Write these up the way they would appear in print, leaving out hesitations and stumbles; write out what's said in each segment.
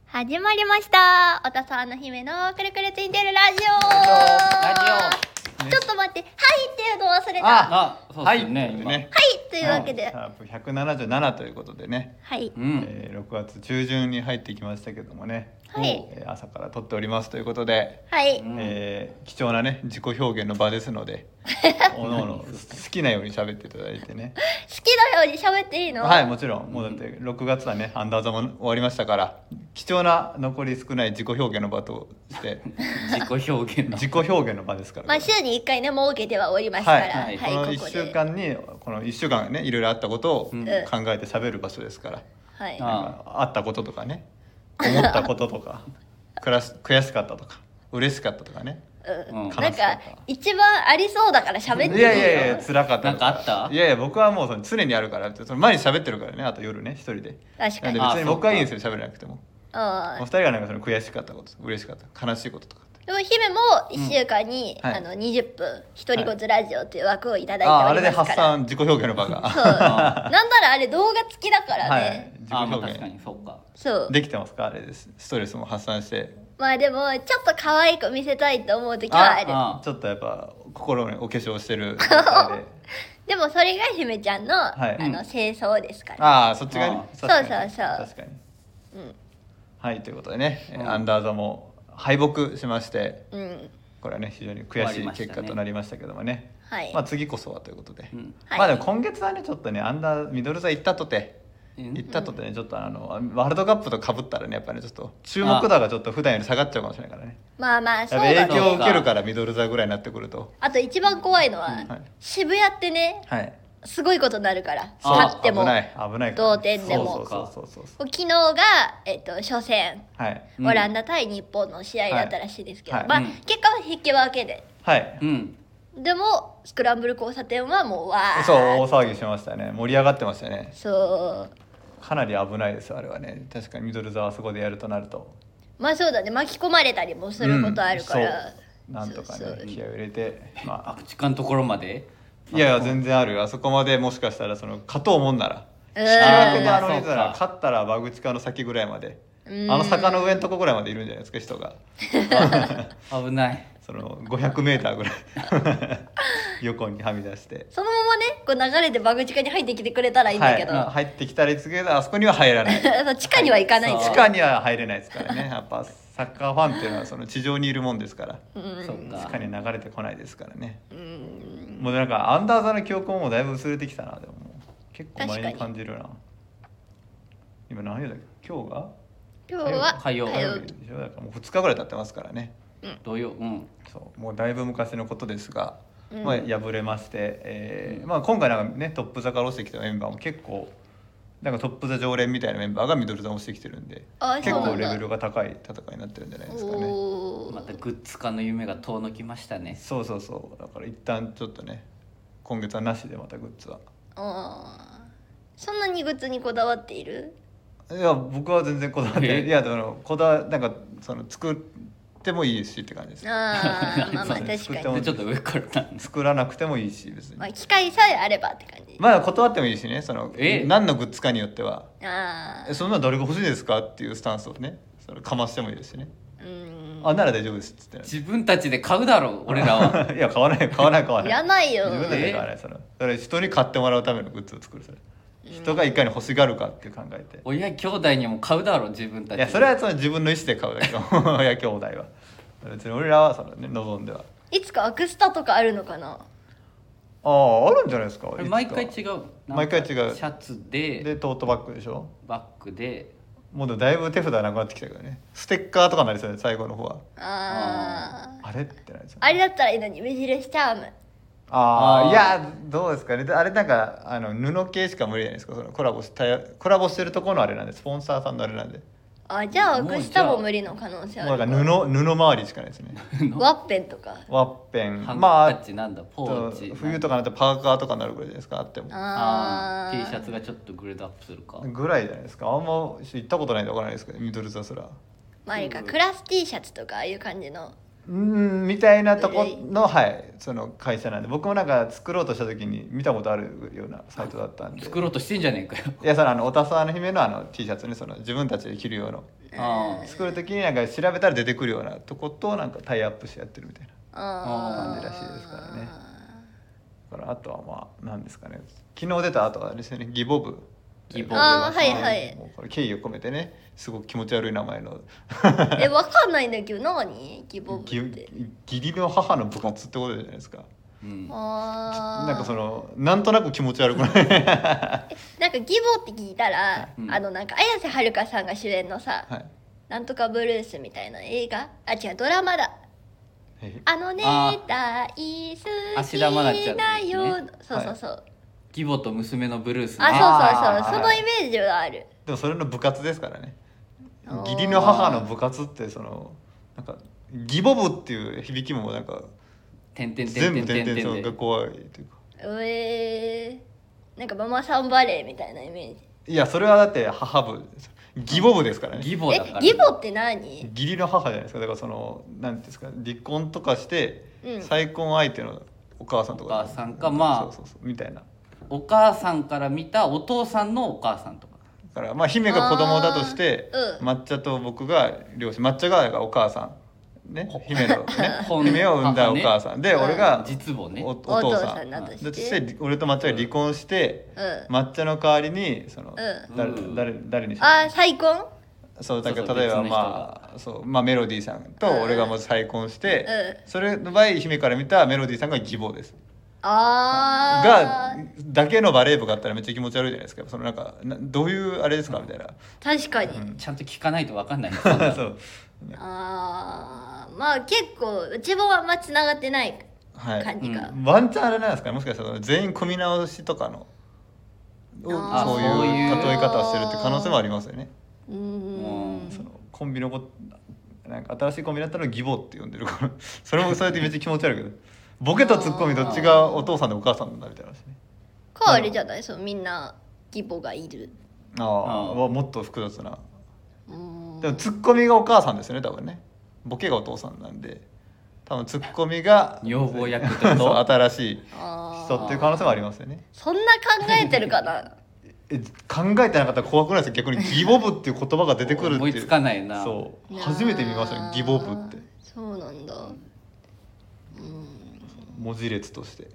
始まりました。おたさんの姫のくるくるついてるラジオ。ちょっと待って、はいっていうの忘れた。 そうですね、今はいというわけで、 シャープ177ということでね、 はい、 6月中旬に入ってきましたけどもね、 はい、 朝から撮っておりますということで、 はい、 貴重なね自己表現の場ですのでおのおの好きなように喋っていただいてね。 好きなように喋っていいの？ はい、もちろん。もうだって6月はねアンダーザも終わりましたから、貴重な残り少ない自己表現の場として自己表現の場ですから、 まあ週に1回ね設けてはおりますから、 はい、この1週間にこの1週間ねいろいろあったことを考えて喋る場所ですから、 はい、 あったこととかね、思ったこととか悔しかったとか嬉しかったとかね、 なんか一番ありそうだから喋っていいよ。 いや辛かった。 なんかあった？ いや僕はもうその常にあるから、その毎日喋ってるからね、あと夜ね一人で。 確かに。 なんで別に僕はいいんですよ、喋らなくても。お二人がなんかその悔しかったこと嬉しかった悲しいこととかって。 でも姫も1週間に、 はい、 20分一人ごつラジオという枠をいただいておりますから。 あれで発散自己表現の場がそうなんならあれ動画付きだからね、 はい、自己表現、 確かにそうか。 そうできてますか、あれです。ストレスも発散して。 まあでもちょっと可愛く見せたいと思う時はある。 ちょっとやっぱ心にお化粧してるでもそれが姫ちゃんの、清掃ですから。 そっちがね。 そう確かに、 はいということでね、アンダーザも敗北しまして、これはね非常に悔しい結果となりましたけどもね、まあ次こそはということで、まあでも今月はねちょっとねアンダーミドル座行ったとてね、ちょっとワールドカップとかぶったらねやっぱりねちょっと注目度がちょっと普段より下がっちゃうかもしれないからね。 まあまあそうだね。 影響を受けるからミドル座ぐらいになってくると。 あと一番怖いのは、渋谷ってね、すごいことになるから、勝っても同点でも。昨日が初戦、オランダ対日本の試合だったらしいですけど、まあ結果は引き分けで。でもスクランブル交差点はもうわー、 そう大騒ぎしましたね。盛り上がってましたね。 そうかなり危ないですあれはね。確かにミドル座はそこでやるとなると、 まあそうだね、巻き込まれたりもすることあるから、 なんとかね気合を入れて、 爆竹のところまで。 いや全然あるよ。あそこまでもしかしたら勝とうもんなら引き分けで勝ったらバグチカの先ぐらいまで、坂の上のとこぐらいまでいるんじゃないですか人が危ない。 その500メーターぐらい横にはみ出して、 そのままねこう流れでバグ地下に入ってきてくれたらいいんだけど、 入ってきたらいいですけどあそこには入らない地下には行かないんだよ。 地下には入れないですからね。やっぱサッカーファンっていうのはその地上にいるもんですから、地下に流れてこないですからね。もうなんかアンダーザの記憶もだいぶ薄れてきたな。でももう結構前に感じるな。今何曜だっけ？今日は火曜日でしょ。だからもう2日ぐらい経ってますからね。 土曜、 そうもうだいぶ昔のことですが、敗れまして、今回なんかねトップ座から落ちてきたメンバーも結構なんかトップ座常連みたいなメンバーがミドル座落ちてきてるんで、結構レベルが高い戦いになってるんじゃないですかね。 またグッズ化の夢が遠のきましたね。 そうだから一旦ちょっとね今月はなしでまたグッズは。 そんなにグッズにこだわっている？ いや僕は全然こだわってない。いやなんかその作ってもいいですしって感じです。 まあ確かにちょっと上から作らなくてもいいし別に、 機会さえあればって感じ。 まあ断ってもいいしね、その何のグッズかによってはそんな誰が欲しいですかっていうスタンスをねそれかましてもいいですしね。なら大丈夫ですっつって、 自分たちで買うだろう俺らは。 いや買わないいらないよ。 自分たちで買わない。それ人に買ってもらうためのグッズを作る。それ人がいかに欲しがるかって考えて、 親兄弟にも買うだろう自分たちで。 いやそれはその自分の意思で買うだけど親兄弟は別に俺らはその、ね、望んでは。 いつかアクスタとかあるのかな。 あるんじゃないですか。 毎回違う。 毎回違う。 シャツでトートバッグでしょ。 バッグでもうだいぶ手札なくなってきたけどね。ステッカーとかになりそうね最後の方は。あれってなりそう。 あれだったらいいのに目印チャーム。 いやどうですかね。あれなんか布系しか無理じゃないですか。そのコラボしてるところのあれなんで、スポンサーさんのあれなんで。 じゃあアクスタも無理の可能性ある。 なんか布周りしかないですね。 ワッペンとか。 ワッペン、 ハンカチなんだ、ポーチ。 冬とかなってパーカーとかになるぐらいじゃないですか。あっても。 T シャツがちょっとグレードアップするか。 ぐらいじゃないですか。あんま行ったことないんでわからないですけど、ミドル座すら。 まああれかクラス T シャツとかああいう感じの。 みたいなとこのその会社なんで、僕もなんか作ろうとした時に見たことあるようなサイトだったんで。 作ろうとしてんじゃねえかよ。 いやおたさの姫のT シャツね、その自分たちで着るような作る時になんか調べたら出てくるようなとことなんかタイアップしてやってるみたいな感じらしいですからね。だからあとはまあ何ですかね、昨日出た後はですね、ギボブ。 はいはい。 もうこれ敬意を込めてね、すごく気持ち悪い名前のわかんないんだけど何ギボブって義理の母の部活ってことじゃないですか。なんかそのなんとなく気持ち悪くないなんか義母って聞いたら、なんか綾瀬はるかさんが主演のさ、なんとかブルースみたいな映画、違うドラマだ、大好きだよ、そうそうそう、 義母と娘のブルース、 そうそうそう、そのイメージはある。 でもそれの部活ですからね。義理の母の部活ってそのなんか義母部っていう響きもなんか全部点が怖いというか、 なんかママさんバレーみたいなイメージ。 いやそれはだって母部、義母部ですからね。 義母だから。 義母って何？ 義理の母じゃないですか。だからそのなんていうんですか、離婚とかして、再婚相手のお母さんとか、 お母さんか、まあそうみたいな、 お母さんから見たお父さんのお母さんとかだからまあ姫が子供だとして、抹茶と僕が両親、抹茶がお母さんね、姫のね姫を産んだお母さんで、俺が実母ね、 お父さんだとして俺と抹茶が離婚して、抹茶の代わりにその誰にしよう、 再婚、 そうだけど例えばまあメロディーさんと俺がまず再婚して、それの場合姫から見たメロディーさんが義母です。だけのバレー部があったらめっちゃ気持ち悪いじゃないですか。そのなんかどういうあれですかみたいな。 確かに、 ちゃんと聞かないと分かんないそうまあ結構うちもあんまつながってない感じか、 ワンチャンあれなんですか、もしかしたら全員組み直しとかのそういう例え方をしてるって可能性もありますよね。そのコンビのなんか新しいコンビだったら義母って呼んでるからそれもそれでめっちゃ気持ち悪いけどボケとツッコミどっちがお父さんでお母さんなんだみたいな話ね。 かあれじゃない、そうみんな義母がいる。 もっと複雑な。でもツッコミがお母さんですよね多分ね。ボケがお父さんなんで多分ツッコミが女房役と新しい人っていう可能性もありますよね。 そんな考えてるかな考えてなかったら怖くないですか逆に義母部っていう言葉が出てくるっていう。 思いつかないな。 そう初めて見ましたね義母部って。 そうなんだ。 文字列として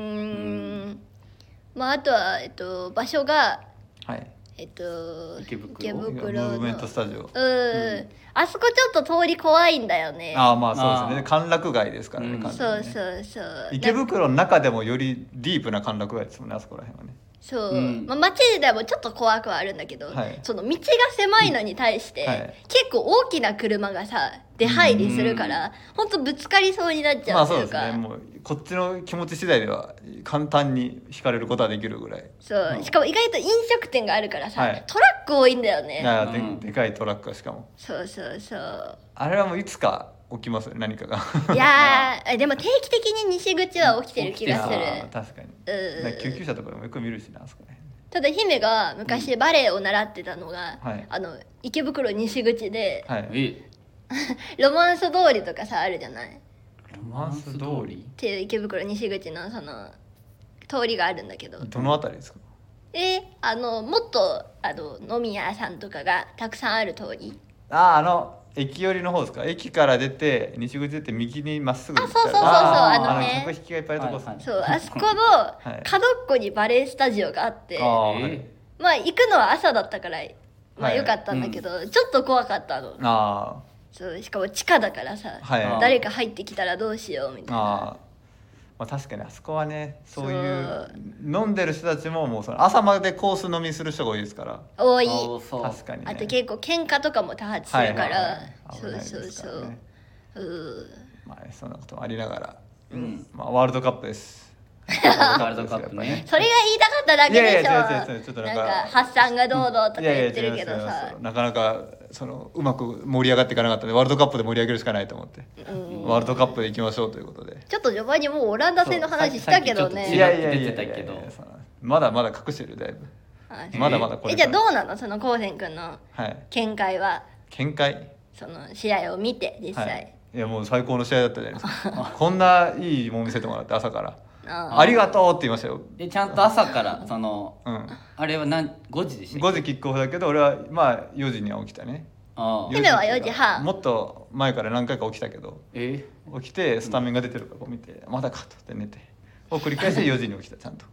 まああとは場所が池袋ムーブメントスタジオ。 あそこちょっと通り怖いんだよね。 まあそうですね、歓楽街ですからね、 そう池袋の中でもよりディープな歓楽街ですもんね、あそこら辺はね。 そう、街でもちょっと怖くはあるんだけど、その道が狭いのに対して、結構大きな車がさ出入りするから、ほんとぶつかりそうになっちゃうというか、 そうですね、もうこっちの気持ち次第では簡単に引かれることはできるぐらい。 そうしかも意外と飲食店があるからさ、トラック多いんだよね。 でかいトラックがしかも。 そうあれはもういつか起きますよね、何かが。 いやでも定期的に西口は起きてる気がする。 確かに、救急車とかでもよく見るしな、あそこね。 ただ姫が昔バレエを習ってたのが、池袋西口で、ロマンス通りとかさあるじゃない。 ロマンス通りっていう池袋西口のその通りがあるんだけど。 どのあたりですか。 もっと飲み屋さんとかがたくさんある通り。 駅寄りの方ですか。駅から出て西口出て右にまっすぐ行ったそう客引きがいっぱいいるとこですね。 そうあそこの角っこにバレエスタジオがあって、まあ行くのは朝だったからまあよかったんだけど、ちょっと怖かったの。そうしかも地下だからさ、誰か入ってきたらどうしようみたいな。 まあ、確かにあそこはね、そういう飲んでる人たちももうその朝までコース飲みする人が多いですから。 多い。 確かに、ね、 あと結構喧嘩とかも多発するから、そうまあそんなこともありながら、まあワールドカップです。 ワールドカップね。 それが言いたかっただけでしょ。 ちょっとなんか発散がどうどうとか言ってるけどさ、 なかなかうまく盛り上がっていかなかったので、ワールドカップで盛り上げるしかないと思って、ワールドカップでいきましょうということで。 ちょっと序盤にもうオランダ戦の話したけどね。 いや出てたけど、 まだまだ隠してる、だいぶ。まだまだこれ。 じゃあどうなの、そのこうせんくんの見解は。 見解、 その試合を見て実際。 いやもう最高の試合だったじゃないですか。こんないいもん見せてもらって朝から。ありがとうって言いましたよ。 ちゃんと朝からあれは5時でしたっけ。 5時キックオフだけど俺はまあ4時には起きたね。 姫は4時半。 もっと前から何回か起きたけど、起きてスタメンが出てるからこう見て、まだかとって寝てを繰り返して4時に起きたちゃんと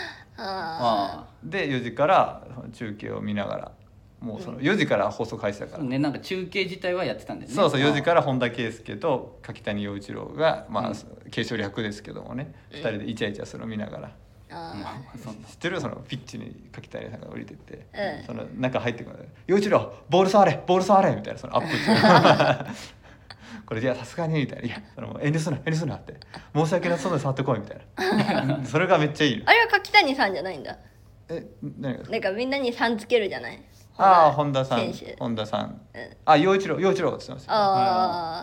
で4時から中継を見ながら、もうその4時から放送開始だからね、なんか中継自体はやってたんですね。 そう4時から本田圭佑と柿谷陽一郎が継承略ですけどもね、2人でイチャイチャするのを見ながら、知ってる？そのピッチに柿谷さんが降りてって、その中入ってくる「陽一郎ボール触れボール触れ」みたいな、そのアップしてこれいやさすがにみたいな、いやその遠慮すなって申し訳なそうで触ってこいみたいなそれがめっちゃいいの。 あれは柿谷さんじゃないんだ。 何が？ なんかみんなにさんつけるじゃない。 本田さん、陽一郎って言ってました。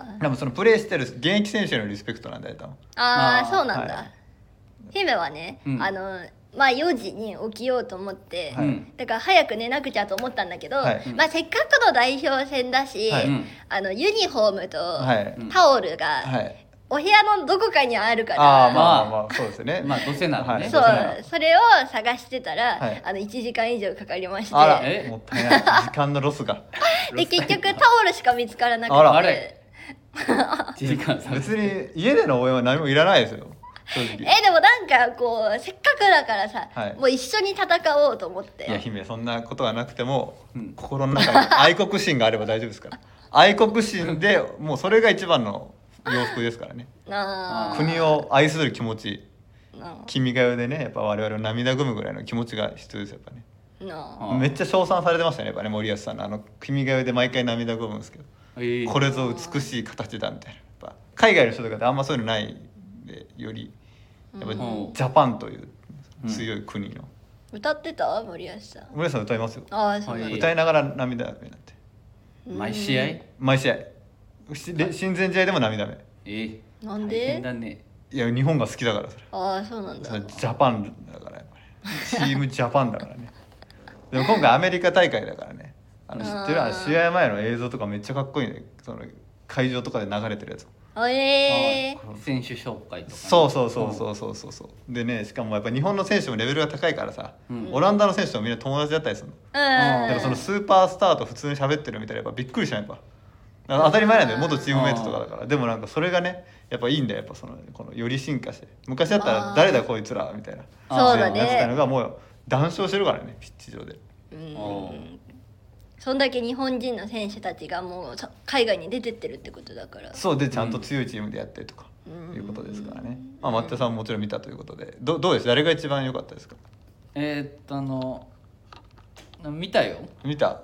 でもそのプレーしてる現役選手へのリスペクトなんだよ多分。 そうなんだ。姫はね、4時に起きようと思って、だから早く寝なくちゃと思ったんだけど、せっかくの代表戦だし、ユニフォームとタオルがお部屋のどこかにあるから、 そうですね。 どうせならね。 それを探してたら、1時間以上かかりまして、 もったいない時間のロスがで結局タオルしか見つからなくて、 別に家での応援は何もいらないですよ。 でもなんかこうせっかくだからさ、もう一緒に戦おうと思って。 いや姫、そんなことはなくても、心の中に愛国心があれば大丈夫ですから愛国心でもうそれが一番の洋服ですからね。国を愛する気持ち、君が代でね、やっぱ我々の涙ぐむぐらいの気持ちが必要ですよやっぱね。めっちゃ称賛されてましたねやっぱね、森保さんの君が代で毎回涙ぐむんですけど、これぞ美しい形だみたいな。やっぱ海外の人とかってあんまそういうのないんで、よりやっぱジャパンという強い国の、 歌ってた？森保さん。 森保さん歌いますよ。 そう歌いながら涙目になって、 毎試合親善試合でも涙目。 なんで？ いや日本が好きだから。それそうなんだ。 ジャパンだからやっぱりチームジャパンだからねでも今回アメリカ大会だからね、知ってる？試合前の映像とかめっちゃかっこいいね、その会場とかで流れてるやつ。 選手紹介とか、 そうでね、しかもやっぱ日本の選手もレベルが高いからさ、オランダの選手とみんな友達だったりするの。だからそのスーパースターと普通に喋ってるみたいな、やっぱびっくりしない。やっぱ当たり前なんだよ、元チームメイトとかだから。でもなんかそれがねやっぱいいんだよ、やっぱこのより進化して、昔だったら誰だこいつらみたいなやってたのがもう談笑してるからね、ピッチ上で。 そんだけ日本人の選手たちがもう海外に出てってるってことだから。 そうで、ちゃんと強いチームでやってとかいうことですからね。松田さんももちろん見たということで、どうです？誰が一番良かったですか？ 見たよ。 見た？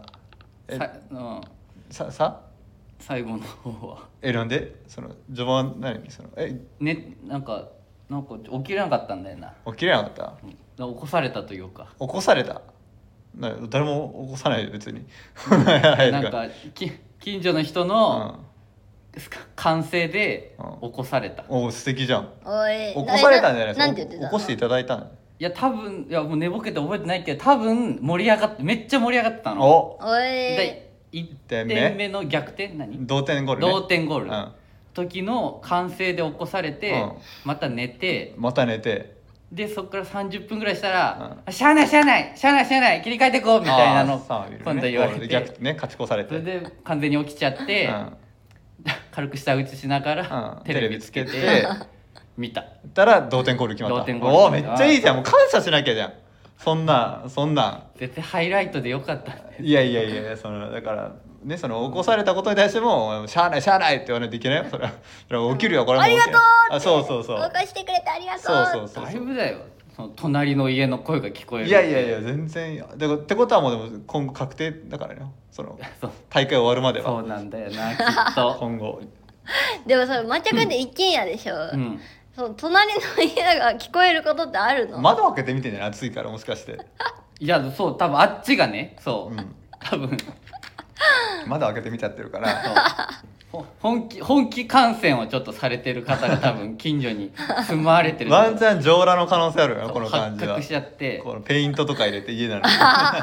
最後の方は。 なんでその序盤なんか起きれなかったんだよな。 起きれなかった？ 起こされたというか。 起こされた？誰も起こさないよ別になんか近所の人の歓声で起こされた。 素敵じゃん。起こされたんじゃないですか？起こしていただいたの？ いや多分、もう寝ぼけて覚えてないけど、多分盛り上がって、めっちゃ盛り上がってたの。で1点目の逆転、 同点ゴールね。 同点ゴール、時の歓声で起こされて、また寝てでそっから30分ぐらいしたら「しゃあない切り替えてこう」みたいなの今度言われて、 勝ち越されて、 それで完全に起きちゃって、軽く舌打ちしながらテレビつけて見たら同点ゴール決まった。めっちゃいいじゃん。もう感謝しなきゃじゃん。そんなん絶対ハイライトでよかった。 いやだからね、その起こされたことに対してもしゃあないって言わないといけないよ。それは起きるよ、これも。 ありがとうって。 そう起こしてくれてありがとう。 だいぶだよ、その隣の家の声が聞こえる。 いや全然ってことはもうでも今後確定だからね、その大会終わるまでは。 そうなんだよなきっと今後でもそれ抹茶君って一軒家でしょ。その隣の家が聞こえることってあるの？ 窓開けてみてね、暑いからもしかして。 いや多分あっちがね、多分窓開けて見ちゃってるから本気観戦をちょっとされてる方が多分近所に住まわれてる。 ワンチャン上裸の可能性あるよ、この感じは。 発覚しちゃって、 このペイントとか入れて家なのに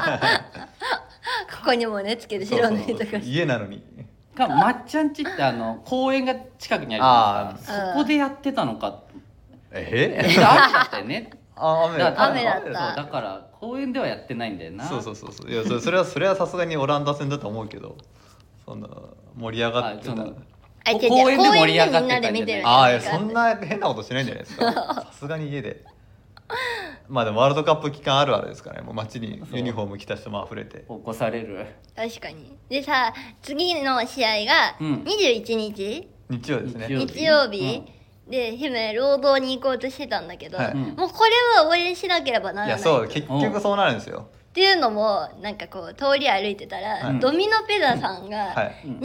ここにもねつけて白塗りとか家なのに。 まっちゃんちって公園が近くにあるんですか？そこでやってたのか。雨だったよね。 雨だった。 だから公園ではやってないんだよな。 いやそれはさすがにオランダ戦だと思うけど、 その盛り上がってた公園で盛り上がってたんじゃない。 ああ、そんな変なことしないんじゃないですかさすがに家で。まあでもワールドカップ期間あるあるですからね。もう街にユニフォーム着た人も溢れて起こされる。 確かに。でさ、次の試合が21日、 日曜ですね。 日曜日、で姫労働に行こうとしてたんだけど、もうこれは応援しなければならない。 いやそう、結局そうなるんですよ。 っていうのもなんかこう通り歩いてたら、ドミノピザさんが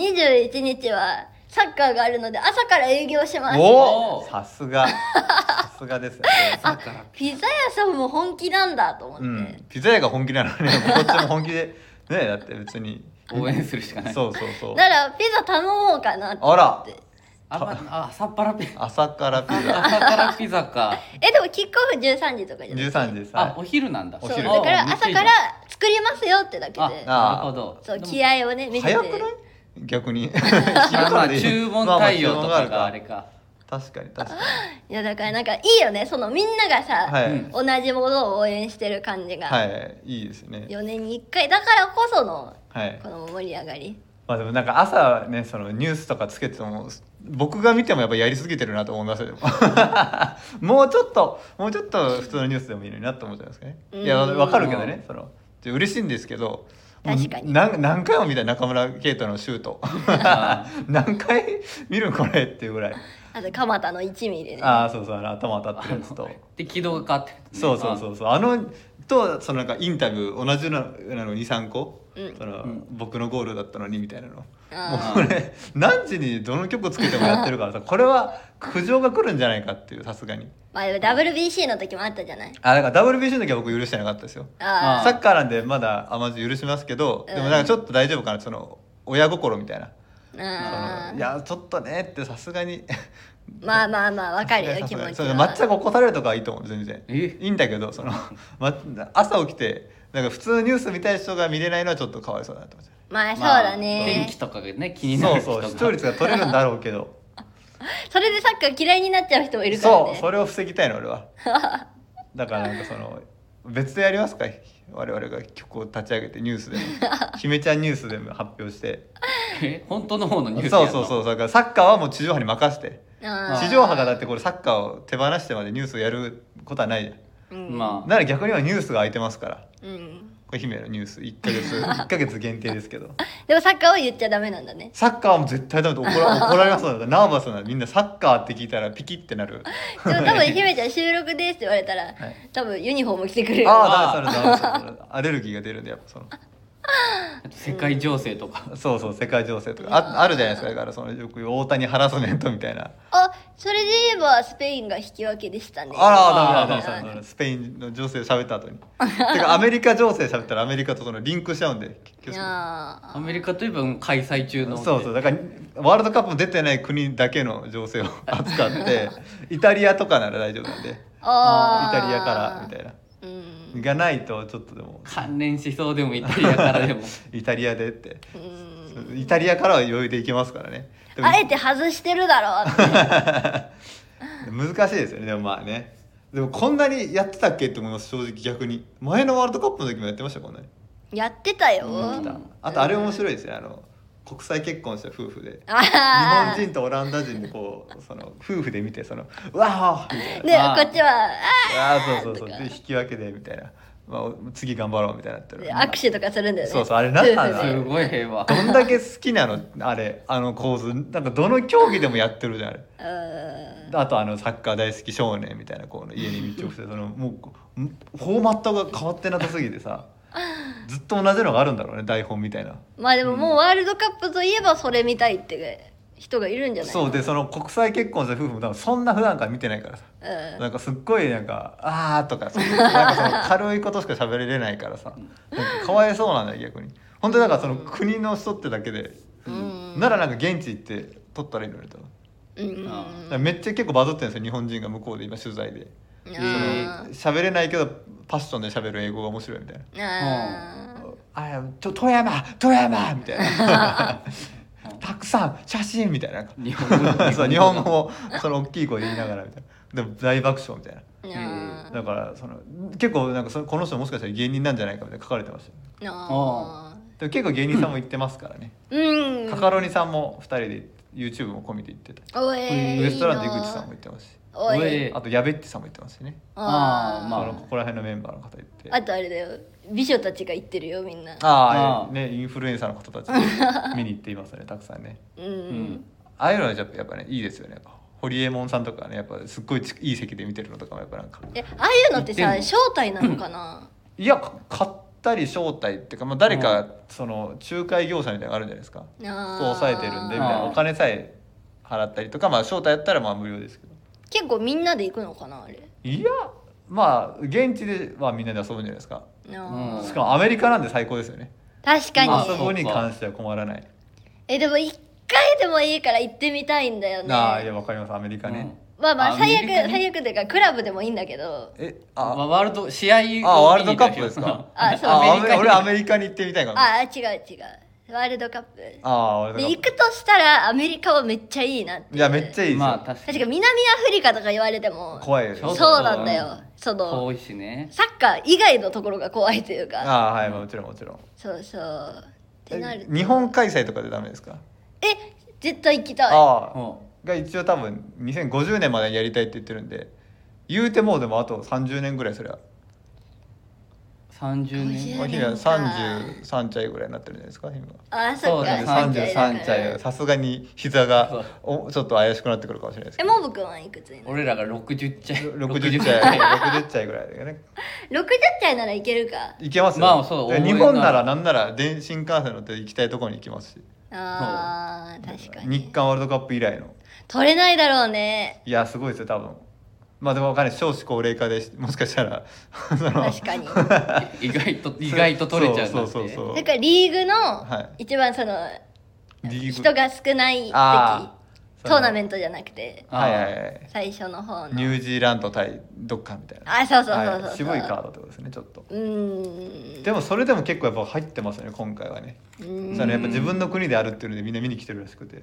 21日はサッカーがあるので朝から営業します。 おお、さすがさすがですよね。 あ、ピザ屋さんも本気なんだと思って、 ピザ屋が本気なのにこっちも本気でね、だって別に応援するしかない。 そうそうそう。 だからピザ頼もうかなって思って。 朝からピザ。 朝からピザ。 朝からピザか。 でもキックオフ13時とかじゃない。 13時です。 あ、お昼なんだ。 そうだから朝から作りますよってだけで。 なるほど。 そう気合をね見せて。 早くない？逆に。 注文対応とかがあれか。 確かに。 いやだからなんかいいよね、そのみんながさ、同じものを応援してる感じが。 はい、いいですね。 4年に1回だからこそのこの盛り上がり。 まあでもなんか朝ね、そのニュースとかつけても僕が見てもやっぱやりすぎてるなと思いますよ。もうちょっと普通のニュースでもいいのになと思っちゃいますかね。いやわかるけどね、その嬉しいんですけど。 確かに何回も見た中村圭斗のシュート何回見るこれっていうぐらい。 あと蒲田の1ミリで、ね、 そうそう、頭当たってるやつとで軌道が変わってる、 ね、そうとそのなんかインタビュー同じなの 2,3 個、その僕のゴールだったのにみたいなの、もうこれ何時にどの曲つけてもやってるからさ、これは苦情が来るんじゃないかっていう、さすがに。 まあ WBC の時もあったじゃない。 だから WBC の時は僕許してなかったですよ。サッカーなんでまだ甘じ許しますけど、でもなんかちょっと大丈夫かな、その親心みたいな。いやちょっとねってさすがにまあわかるよ気持ちは。 抹茶が起こされるとかはいいと思う、全然いいんだけど、その朝起きてなんか普通ニュース見たい人が見れないのはちょっとかわいそうだなと思って。 まあそうだね、 天気とかがね気になる人が、 視聴率が取れるんだろうけどそれでサッカー嫌いになっちゃう人もいるからね。 それを防ぎたいの俺は。だからなんかその別でやりますか、我々が曲を立ち上げてニュースでも姫ちゃんニュースでも発表して本当の方のニュースやるの？ そうだからサッカーはもう地上波に任せて、地上波がだってこれサッカーを手放してまでニュースをやることはないじゃん、なら逆にはニュースが空いてますから、これ姫のニュース1ヶ月限定ですけどでもサッカーは言っちゃダメなんだね。 サッカーはもう絶対ダメで怒られますのでナーバスな、みんなサッカーって聞いたらピキってなる。 でも多分姫ちゃん収録ですって言われたら、多分ユニフォーム着てくるよ。 ダメアレルギーが出るんで、やっぱその世界情勢とか、 そう世界情勢とかあるじゃないですか。だからそのよく大谷ハラスメントみたいな。 それで言えばスペインが引き分けでしたね。 ダメスペインの情勢喋った後にてかアメリカ情勢喋ったらアメリカとそのリンクしちゃうんで、 アメリカといえば開催中の、 そうだからワールドカップ出てない国だけの情勢を扱ってイタリアとかなら大丈夫なんでイタリアからみたいながないとちょっとでも関連しそうでもイタリアからでもイタリアでってイタリアからは余裕でいけますからね。 あえて外してるだろって難しいですよね。でもまあね、でもこんなにやってたっけって思います、正直。逆に前のワールドカップの時もやってましたこんなに。 やってたよ。 あとあれ面白いですね、国際結婚した夫婦で日本人とオランダ人でこうその夫婦で見てそのうわーみたいな、 でこっちはそうで引き分けでみたいな、次頑張ろうみたいなって握手とかするんだよね。 そうあれ何なんだすごい平和。 どんだけ好きなのあれ、構図なんかどの競技でもやってるじゃんあれ。あとサッカー大好き少年みたいなこの家に密着してそのもうフォーマットが変わってなさすぎてさずっと同じのがあるんだろうね、台本みたいな。 まあでももうワールドカップといえばそれ見たいって人がいるんじゃない？ そうで、その国際結婚した夫婦も多分そんな普段から見てないからさ、なんかすっごいなんかとかなんかその軽いことしか喋れないからさ、なんかかわいそうなんだよ逆に。本当になんかその国の人ってだけで、ならなんか現地行って撮ったらいいのにと。めっちゃ結構バズってるんですよ、日本人が向こうで今取材で。喋れないけどパッションで喋る英語が面白いみたいな。富山みたいなたくさん写真みたいな日本語もその大きい声で言いながらみたいな、でも大爆笑みたいな。だからその結構なんかこの人もしかしたら芸人なんじゃないかみたいな書かれてましたよ。 でも結構芸人さんも行ってますからね。カカロニさんも2人で YouTube も込みで行ってた。ウエストランド井口さんも行ってますし、あとやべっちさんも行ってますしね。ここら辺のメンバーの方行って。 あとあれだよ、美女たちが行ってるよみんな。 ね、インフルエンサーの方たち見に行っていますね、たくさんね。ああいうのはやっぱねいいですよね。ホリエモンさんとかね、やっぱすっごいいい席で見てるのとかもやっぱなんか。 ああいうのってさ、招待なのかな？ いや、買ったり招待っていうか、誰かその仲介業者みたいなのがあるんじゃないですか。抑えてるんでみたいな、お金さえ払ったりとか、招待やったら無料ですけど。 結構みんなで行くのかな、あれ。 いや、現地ではみんなで遊ぶんじゃないですか。しかもアメリカなんで最高ですよね。 確かに。 あそこに関しては困らない。 でも一回でもいいから行ってみたいんだよね。 いや、わかります、アメリカね。 最悪というかクラブでもいいんだけど。 ワールド試合ワールドカップですか？俺アメリカに行ってみたいかも。 違うワールドカップで行くとしたらアメリカはめっちゃいいなって。 いや、めっちゃいいですよ。 確か南アフリカとか言われても怖いよね。 そうなんだよ。 遠いしね。 サッカー以外のところが怖いというか。 はい、もちろん。 そうってなると。 日本開催とかでダメですか？ 絶対行きたい。 が一応多分2050年までやりたいって言ってるんで、言うてもでもあと30年ぐらい。それは 30年。 姫は33歳ぐらいになってるんじゃないですか、姫は。そうか。 33歳。さすがに膝がちょっと怪しくなってくるかもしれないですけど。 モブ君はいくつになる？ 俺らが60歳 60歳ぐらいだよね。 60歳ならいけるか。 いけますよ。日本ならなんなら新幹線乗って行きたいところに行きますし。 確かに。 日韓ワールドカップ以来の。 取れないだろうね。 いや、すごいですよ多分。でも分かんない、少子高齢化でもしかしたら確かに意外と取れちゃうんだって。 そうだからリーグの一番人が少ない時、トーナメントじゃなくて、最初の方のニュージーランド対どっかみたいな。 そう渋いカードってことですね、ちょっと。でもそれでも結構やっぱ入ってますよね、今回はね。やっぱ自分の国であるっていうのでみんな見に来てるらしくて。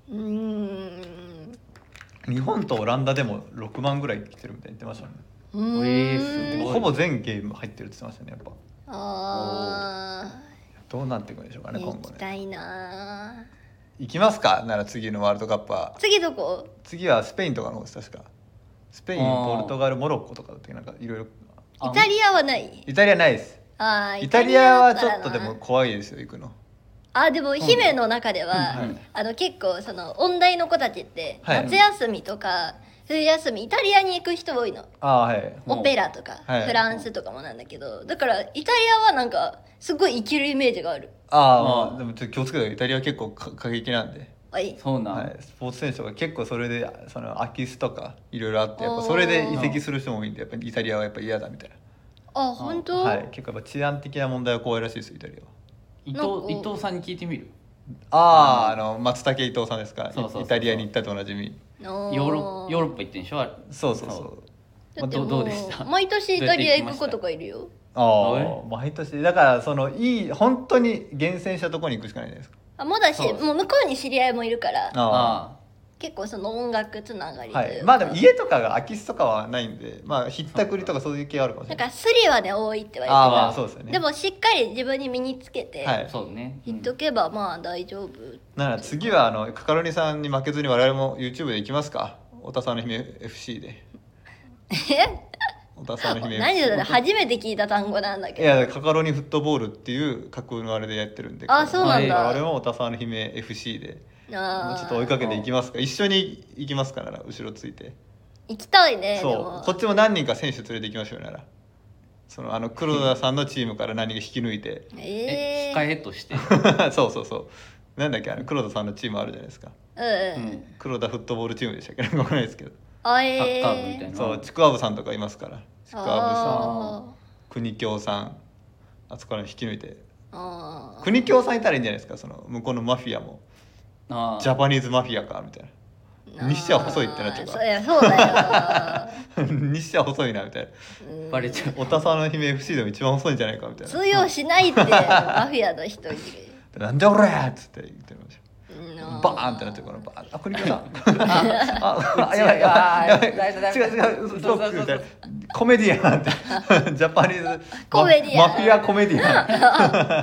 日本とオランダでも6万ぐらい来てるみたいに言ってましたね。ほぼ全ゲーム入ってるって言ってましたね、やっぱ。どうなっていくんでしょうかね、今後ね。 行きたいな。 行きますか、なら次のワールドカップは。 次どこ？ 次はスペインとかの方です、確か。スペイン、ポルトガル、モロッコとかってなんかいろいろ。 イタリアはない？ イタリアないです。イタリアはちょっとでも怖いですよ、行くの。 でも姫の中では、結構音大の子たちって夏休みとか冬休みイタリアに行く人多いの。オペラとかフランスとかもなんだけど、だからイタリアはなんかすごい生きるイメージがある。 でもちょっと気をつけて、イタリアは結構過激なんで。 そうなん。 スポーツ選手が結構それで空き巣とかいろいろあって、やっぱそれで移籍する人も多いんで、やっぱりイタリアはやっぱ嫌だみたいな。 本当？ 結構やっぱ治安的な問題は怖いらしいですよ、イタリアは。 伊藤さんに聞いてみる？ 松茸伊藤さんですか。イタリアに行ったとおなじみ。 ヨーロッパ行ってんでしょ。 そうどうでした？ 毎年イタリア行く子とかいるよ。 毎年だから本当に厳選したところに行くしかないじゃないですか。 もう向こうに知り合いもいるから結構音楽つながりというか。でも家とかが空き巣とかはないんで、ひったくりとかそういう系あるかもしれない。 なんかスリはね多いって言われてる。 そうですよね。 でもしっかり自分に身につけて言っとけば大丈夫。 なら次はカカロニさんに負けずに我々も YouTube で行きますか。おたさの姫 FC で。おたさの姫 FC。 何だろう、初めて聞いた単語なんだけど。 いや、カカロニフットボールっていう架空のあれでやってるんで。 そうなんだ。 我々もおたさの姫 FC でちょっと追いかけていきますか。一緒に行きますから後ろついて。 行きたいね。 こっちも何人か選手連れて行きましょうよ。なら黒田さんのチームから何人か引き抜いて控えとしてそうなんだっけ、黒田さんのチームあるじゃないですか。黒田フットボールチームでしたっけ。分かんないですけど、 サッカー部みたいな。 そう、ちくわぶさんとかいますから。ちくわぶさん、国京さん、あそこから引き抜いて。国京さんいたらいいんじゃないですか。向こうのマフィアもジャパニーズマフィアかみたいな。にしちゃ細いってなっちゃうから。 そうだよ。 にしちゃ細いなみたいな。 バレちゃう。 おたさの姫 FC でも一番細いんじゃないかみたいな。 通用しないってマフィアの人いる。 なんで俺っつって言ってました。バーンってなってるからバーン。国京さん。やばい違うそうコメディアンってジャパニーズコメディアンマフィアコメディアン。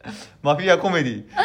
マフィアコメディ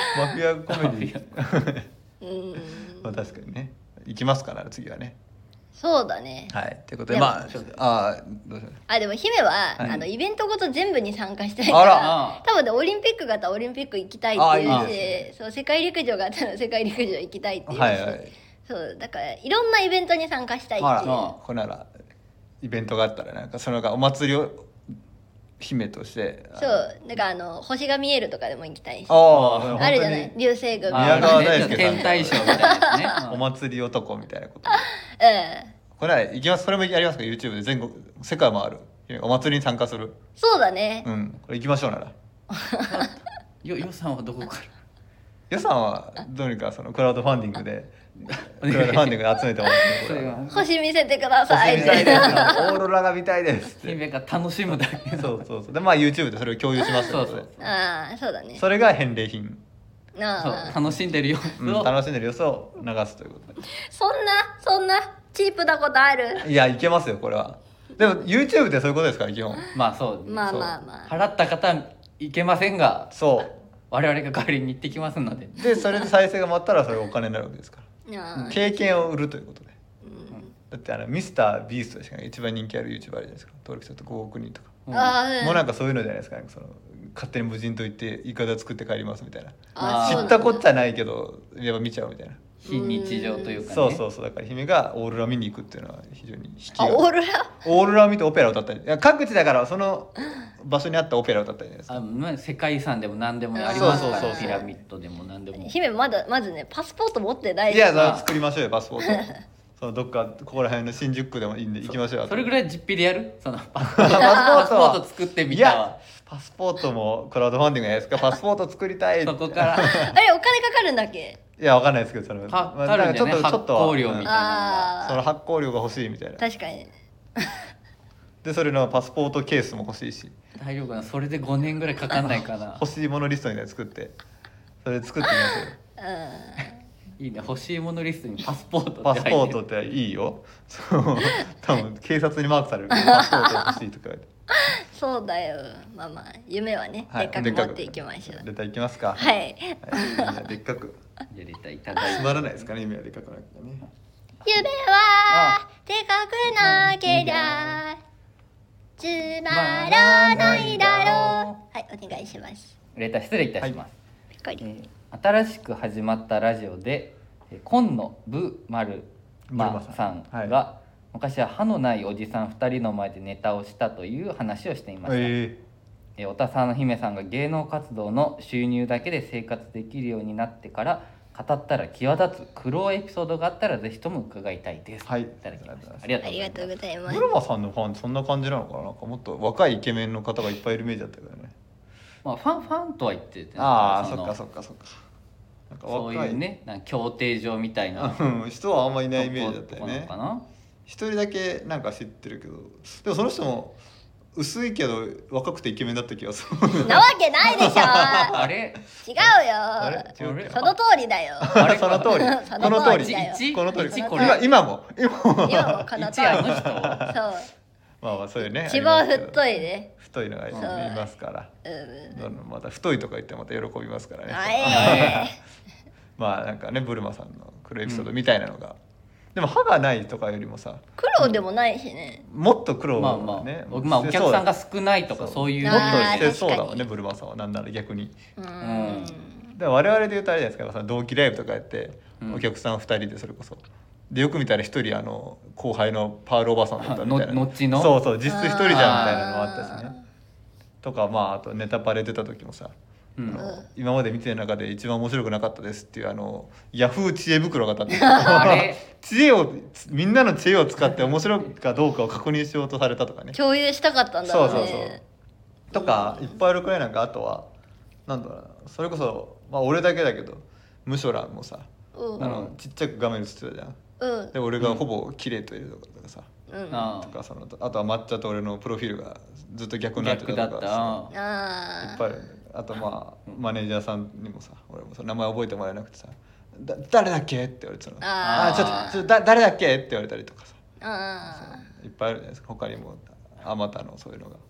まあ確かにね行きますから次はね。 そうだね。 はいということでまあどうしよう。でも姫は、イベントごと全部に参加したいから多分ねオリンピックがあったらオリンピック行きたいっていうし、そう世界陸上があったら世界陸上行きたいっていうし、そうだからいろんなイベントに参加したいっていう。 これならイベントがあったらなんかそのお祭りを姫としてそうなんか星が見えるとかでも行きたいしあるじゃない流星群宮川大輔さん天体ショーみたいなねお祭り男みたいなことこれは行きます。それもやりますか YouTube で全国世界もあるお祭りに参加する。 そうだね。 これ行きましょうなら予算はどこから予算はどうにかクラウドファンディングで集めてもらって星見せてくださいってオーロラが見たいですって姫が楽しむだけそうでYouTube でそれを共有しますのでそうだね。 それが返礼品楽しんでる様子を楽しんでる様子を流すということでそんなチープなことある？ いやいけますよこれは。でも YouTube ってそういうことですから基本まあそうまあ払った方いけませんがそう我々が代わりに行ってきますのでそれで再生が回ったらそれがお金になるわけですから経験を売るということで、だってミスタービーストしか一番人気ある YouTuber あるじゃないですか。登録すると5億人とか、もうなんかそういうのじゃないですか、勝手に無人島行ってイカダ作って帰りますみたいな、知ったこっちゃないけどやっぱ見ちゃうみたいな非日常というかね。 そうだから姫がオーロラ見に行くっていうのは非常に引きがオーロラを見てオペラを歌ったり、各地だからその場所にあったオペラを歌ったりじゃないですか。 世界遺産でも何でもありますから、ピラミッドでも何でも。 姫まずねパスポート持ってないし。いや作りましょうよパスポートどっかここら辺の新宿区でもいいんで行きましょう。 それぐらい実費でやるパスポート作ってみたわ。 パスポートもクラウドファンディングじゃないですか。パスポート作りたいそこからお金かかるんだっけ？ いやわかんないですけどそれかかるんじゃない？発行料みたいなその発行料が欲しいみたいな。 確かにでそれのパスポートケースも欲しいし。 大丈夫かな。それで5年ぐらいかかんないかな。 欲しいものリストみたいな作ってそれ作ってみましょう。いいね、欲しいものリストにパスポートってパスポートっていいよ。多分警察にマークされるけどパスポート欲しいとか言ってそうだよ。まあ夢はね、でっかく持っていきましょう。 レターいきますか。 はい。 でっかく。 じゃレターいただいて。 つまらないですかね、夢はでっかくなくてね。 夢はでかくなけりゃつまらないだろう。はい、お願いします。 レター失礼いたします。 新しく始まったラジオで今野ブマルマさんが、昔は歯のないおじさん2人の前でネタをしたという話をしていました。おたさんの姫さんが芸能活動の収入だけで生活できるようになってから語ったら際立つ苦労エピソードがあったらぜひとも伺いたいです。いただきました。ありがとうございます。 ブルマさんのファンそんな感じなのかな。なんかもっと若いイケメンの方がいっぱいいるイメージだったけどね。 まあファンとは言ってて、 そっかなんかそういうね、なんか競艇場みたいな人はあんまいないイメージだったよね。一人だけなんか知ってるけど、でもその人も薄いけど若くてイケメンだった気がする。 なわけないでしょ。 あれ違うよ。その通りだよ。 その通り。この通り。この通り。今もこの通り。そう。 まあそういうね。 一番太いね。 太いのがいますから。また太いとか言ってまた喜びますからね。 まあなんかねブルマさんの苦労エピソードみたいなのが。でも歯がないとかよりもさ苦労でもないしね。 もっと苦労ね。まあお客さんが少ないとかそういうもっとしてそうだもんねブルマさんは。なんなら逆に。で我々で言うとあれじゃないですか。同期ライブとかやってお客さん2人でそれこそ。でよく見たら一人後輩のパールおばさんだったみたいな。 後のそう実質一人じゃんみたいなのもあったしね。とかまああとネタパレ出た時もさ。今まで見てる中で一番面白くなかったですっていうヤフー知恵袋が立ってみんなの知恵を使って面白いかどうかを確認しようとされたとかね。 共有したかったんだろうね。 そうとかいっぱいあるくらい。なんかあとはなんだろうな、それこそまあ俺だけだけどムショランもさちっちゃく画面映ってたじゃん。で俺がほぼ綺麗というとかさ。とかあとは抹茶と俺のプロフィールがずっと逆になってたとかさいっぱいある。あとまあマネージャーさんにもさ俺もさ名前覚えてもらえなくてさ誰だっけって言われてたの。ちょっと誰だっけって言われたりとかさいっぱいあるじゃないですか。他にもあまたのそういうのが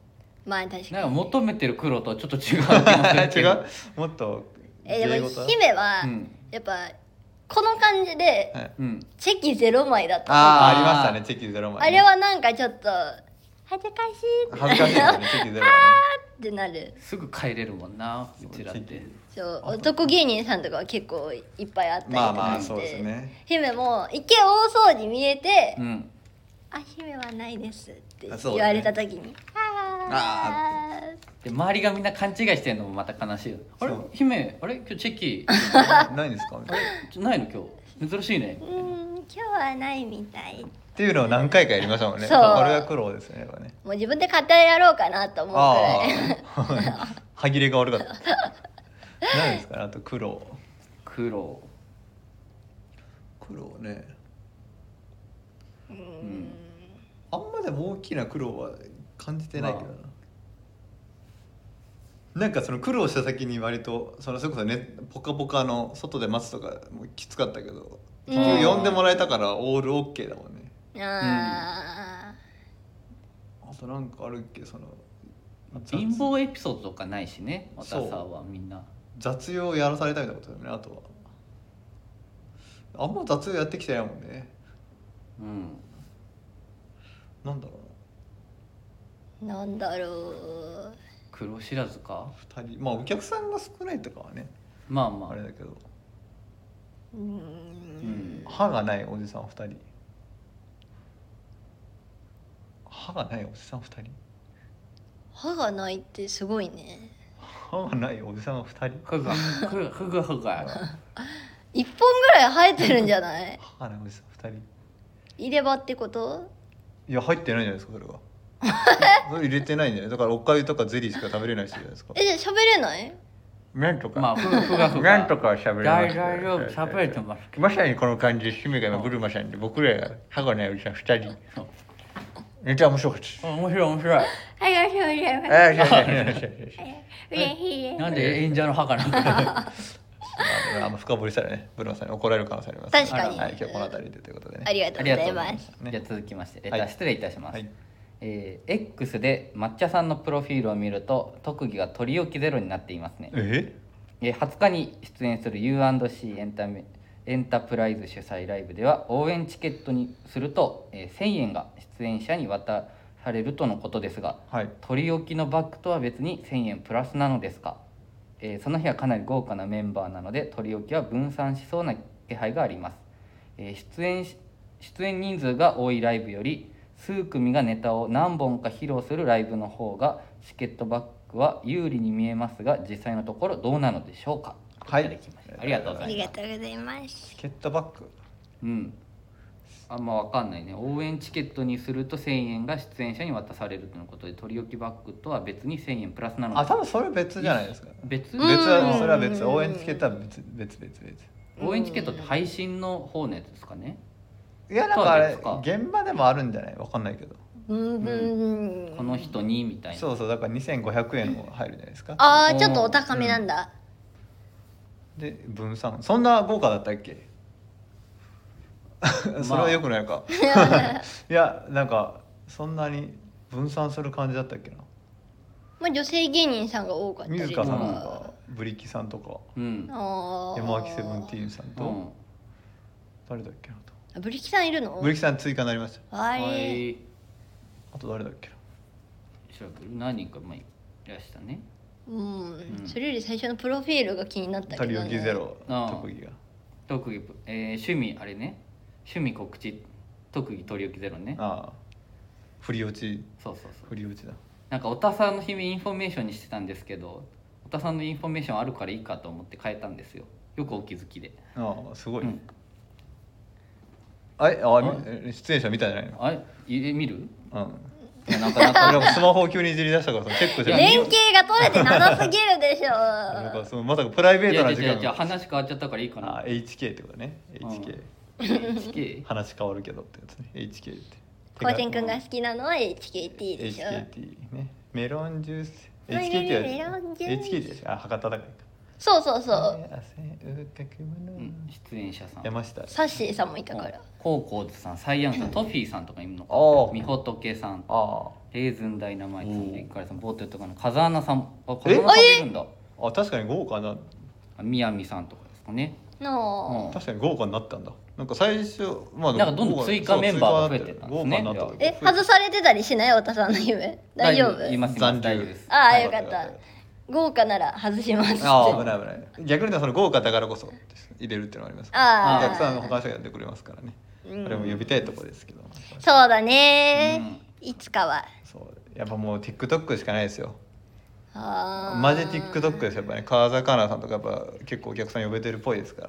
まあ確かになんか求めてる黒とちょっと違う気もする違うもっとでも姫は、やっぱこの感じで、チェキ0枚だった。 ありましたねチェキ0枚、 あれはなんかちょっと恥ずかしい恥ずかしいよねチェキ0枚ねってなる。 すぐ帰れるもんなうちらって。 そう男芸人さんとかは結構いっぱいあったりとかして、 そうですね、 姫も一見多そうに見えて、あ姫はないですって言われた時に、 で周りがみんな勘違いしてんのもまた悲しい。あれ姫あれ今日チェキないんですか？ あれないの今日珍しいね。 今日はないみたいっていうのを何回かやりましたもんね。 そうこれが苦労ですね。 もう自分で買ってやろうかなと思うくらい歯切れが悪かった。何ですかね、あと苦労ね。あんまでも大きな苦労は感じてないけどな。なんかその苦労した先に割とそれこそねポカポカの外で待つとかもきつかったけど、結局呼んでもらえたからオールオッケーだもんね。あとなんかあるっけ、その貧乏エピソードとかないしね。渡さんはみんな雑用やらされたみたいなことだよね。あとはあんま雑用やってきてないもんね。なんだろう苦労知らずか。 2人お客さんが少ないとかはね、あれだけど、歯がないおじさん2人、歯がないおじさん2人、 歯がないってすごいね。 歯がないおじさんが2人、 ふが 1本ぐらい生えてるんじゃない？ 歯がないおじさん2人入れ歯ってこと？ いや入ってないんじゃないですかそれがそれ入れてないんじゃない。だからおかゆとかゼリーしか食べれない人じゃないですか。 じゃあ喋れない？ なんとかなんとか喋れます。 大丈夫喋れてます。 まさにこの感じで姫が今ブルマさんで僕らが歯がないおじさん2人ネタ面白かったです。 面白い。 はいなんで演者の歯がなんかあんま深掘りしたらねブルマさんに怒られる可能性あります。 確かに、 今日この辺りでということでね。 ありがとうございます。 じゃあ続きまして失礼いたします。X で抹茶さんのプロフィールを見ると特技が取り置きゼロになっていますね。20日に出演する U&C エンタプライズ主催ライブでは応援チケットにすると1000円が出演者に渡されるとのことですが、取り置きのバッグとは別に1000円プラスなのですか？その日はかなり豪華なメンバーなので取り置きは分散しそうな気配があります。出演人数が多いライブより数組がネタを何本か披露するライブの方がチケットバッグは有利に見えますが実際のところどうなのでしょうか？ はい、 ありがとうございます。 ありがとうございます。 チケットバッグあんま分かんないね。応援チケットにすると1000円が出演者に渡されるとのことで取り置きバッグとは別に1000円プラスなのか。 多分それ別じゃないですか。 別はそれは別。応援チケットは別。 応援チケットって配信の方のやつですかね。 いやなんかあれ現場でもあるんじゃない？分かんないけどこの人にみたいな。 そうだから2500円も入るじゃないですか。 ちょっとお高めなんだ。 で分散、そんな豪華だったっけ？それはよくないかいやなんかそんなに分散する感じだったっけな。 女性芸人さんが多かったりとか、 水香さんとかブリキさんとか、山脇セブンティーンさんと、誰だっけなと。 ブリキさんいるの？ ブリキさん追加になりました。 あと誰だっけな。 何人かいらしたね。 それより最初のプロフィールが気になったけどね。 取り置きゼロ特技が。 趣味あれね。趣味告知特技取り置きゼロね。 振り落ち。そう振り落ちだ。 なんかおたさんの日々インフォメーションにしてたんですけど、おたさんのインフォメーションあるからいいかと思って変えたんですよ。よくお気づきで。 すごい。出演者見たんじゃないの？ 見る？ なんかスマホを急にいじり出したからチェックして。 連携が取れてなさすぎるでしょ。なんかまさかプライベートな時間。 じゃあ話変わっちゃったからいいかな。 HK ってことね。HK 話変わるけどってやつね。HK って。 こうせんくんが好きなのは HKT でしょ。 HKT ね。メロンジュース。HKT は HKT でしょ。博多だから。 そうそうそう、 出演者さん山下サッシーさんもいたから、 コーコーズさん、サイヤンさん、トフィーさんとかいるのか、みほとけさん、レーズンダイナマイトさん、ビッカリさん、ボーテとかの風穴さん、風穴さんいるんだ。 確かに豪華な。 みやみさんとかですかね。 確かに豪華になったんだ。なんか最初なんかどんどん追加メンバーが増えてたんですね。 外されてたりしない？太田さんの夢大丈夫？ 残留です。 ああよかった。豪華なら外しますって。 危ない危ない。逆にその豪華だからこそ入れるっていうのがあります。お客さんが他の人がやってくれますからね。あれも呼びたいところですけど。 そうだね、いつかは。 そうやっぱもう TikTok しかないですよ。マジ TikTok ですやっぱね。川崎香奈さんとかやっぱ結構お客さん呼べてるっぽいですから。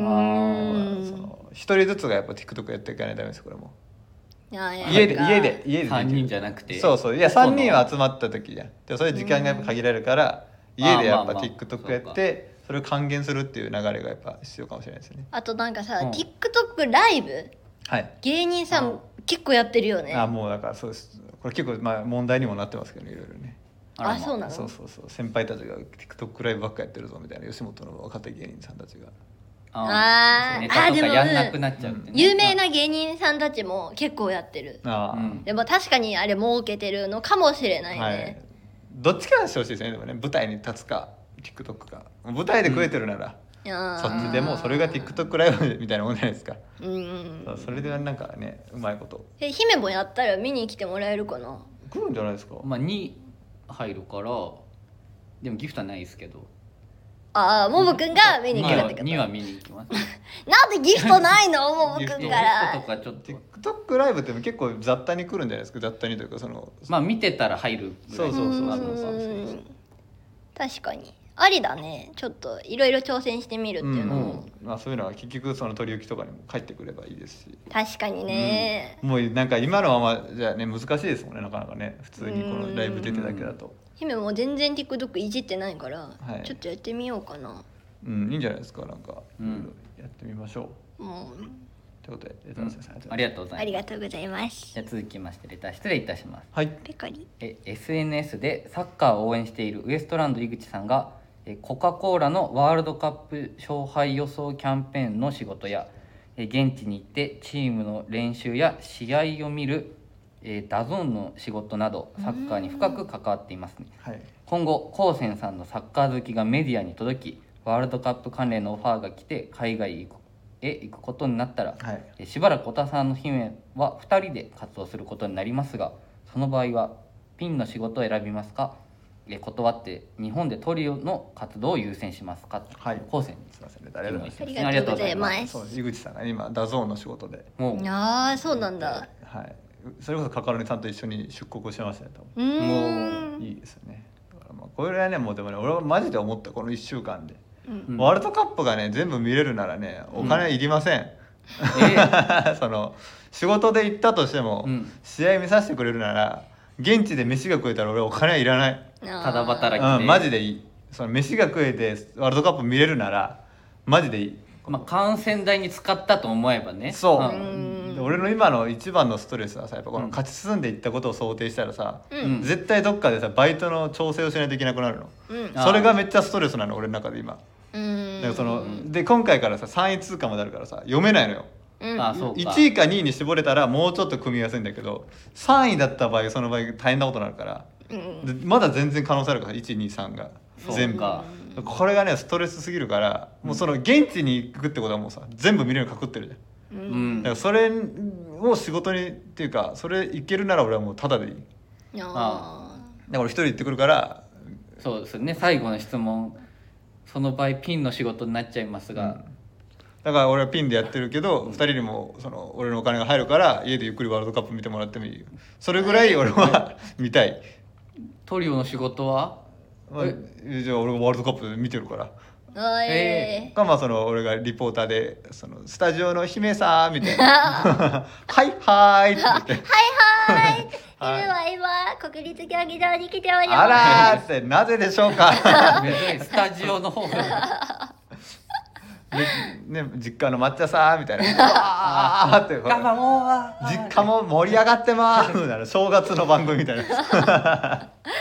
一人ずつがやっぱ TikTok やっていかないとダメですよこれも。家で 3人じゃなくて、 そういや3人は集まった時じゃん。でそういう時間がやっぱ限られるから家でやっぱ TikTok やってそれを還元するっていう流れがやっぱ必要かもしれないですね。 あとなんかさ、TikTok ライブ、芸人さん結構やってるよね。 もうだからそうです。これ結構問題にもなってますけどねいろいろね。 そうなの？ そう先輩たちが TikTok ライブばっかやってるぞみたいな吉本の若手芸人さんたちが。 ネタとかやんなくなっちゃうってね。 有名な芸人さんたちも結構やってる。でも確かにあれ儲けてるのかもしれないね。 どっちかにしてほしいですね。でもね舞台に立つか TikTok か。舞台で食えてるなら、そっちでもそれが TikTok ライブみたいなもんじゃないですか。それでなんかねうまいこと。 姫もやったら見に来てもらえるかな。 来るんじゃないですか。 2入るからでもギフトはないですけど。 ももくんが見に来るってこと。 2は見に行きます。 なんでギフトないのももくんから。ギフトとかちょっと TikTok ライブって結構雑多に来るんじゃないですか。雑多にというか見てたら入るぐらい。 そう確かにありだね。ちょっといろいろ挑戦してみるっていうのも、 そういうのは結局その取り置きとかにも返ってくればいいですし。 確かにね、 もうなんか今のままじゃね難しいですもんねなかなかね。普通にこのライブ出てだけだと。 姫も全然 TikTok いじってないから、ちょっとやってみようかな。 いいんじゃないですか。なんかやってみましょう。ということでレターさんありがとうございます。 ありがとうございます。 じゃあ続きましてレター失礼いたします。 ペコリ。 SNS でサッカーを応援しているウエストランド井口さんがコカ・コーラのワールドカップ勝敗予想キャンペーンの仕事や現地に行ってチームの練習や試合を見るダゾーンの仕事などサッカーに深く関わっていますね。今後コウセンさんのサッカー好きがメディアに届きワールドカップ関連のオファーが来て海外へ行くことになったら、しばらく小田さんの姫は2人で活動することになりますがその場合はピンの仕事を選びますか断って日本でトリオの活動を優先しますか。コウセンすいませんね。ありがとうございます。 井口さんが今ダゾーンの仕事で。 そうなんだ。 それこそカカロニさんと一緒に出国をしましたね。もういいですよね。だからこれはねもうでもね俺はマジで思ったこの1週間で、ワールドカップがね全部見れるならねお金はいりません。その仕事で行ったとしても、試合見させてくれるなら現地で飯が食えたら俺はお金はいらない。 ただ働きで、 マジでいい。その飯が食えてワールドカップ見れるならマジでいい。 観戦代に使ったと思えばね。 俺の今の一番のストレスはさやっぱこの勝ち進んでいったことを想定したらさ、絶対どっかでさバイトの調整をしないといけなくなるの、それがめっちゃストレスなの俺の中で今。で今回からさ3位通過まであるからさ読めないのよ。1位か2位に絞れたらもうちょっと組みやすいんだけど3位だった場合その場合大変なことになるから、でまだ全然可能性あるから 1,2,3 が全部。これがねストレスすぎるからもうその現地に行くってことはもうさ全部見れるのかくってるじゃん。だからそれを仕事にっていうかそれいけるなら俺はもうタダでいい。だから俺一人行ってくるから。 そうですね。最後の質問その場合ピンの仕事になっちゃいますが、 だから俺はピンでやってるけど2人にもその俺のお金が入るから家でゆっくりワールドカップ見てもらってもいいよ。それぐらい俺は見たい。 トリオの仕事はじゃあ俺がワールドカップ見てるから。その俺がリポーターでそのスタジオの姫さんみたいなはいはいって言ってはいはいは今国立競技場に来ております。 あらーってなぜでしょうか。 スタジオの方がね、実家の抹茶さんみたいなって実家も盛り上がってますみたいな正月の番組みたいな